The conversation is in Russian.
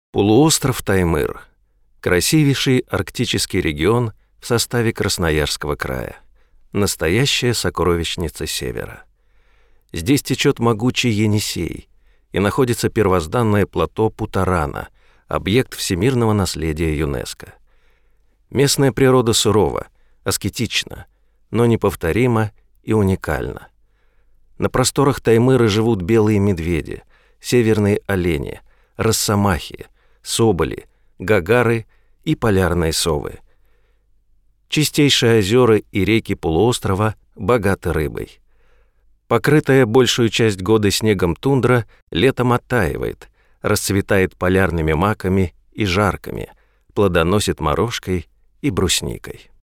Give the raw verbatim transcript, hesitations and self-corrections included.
Полуостров Таймыр – красивейший арктический регион в составе Красноярского края, настоящая сокровищница Севера. Здесь течет могучий Енисей и находится первозданное плато Путарана, объект всемирного наследия ЮНЕСКО. Местная природа сурова, аскетична, но неповторима и уникальна. На просторах Таймыра живут белые медведи, северные олени, росомахи, соболи, гагары и полярные совы. Чистейшие озера и реки полуострова богаты рыбой. Покрытая большую часть года снегом тундра летом оттаивает, расцветает полярными маками и жарками, плодоносит морожкой и брусникой.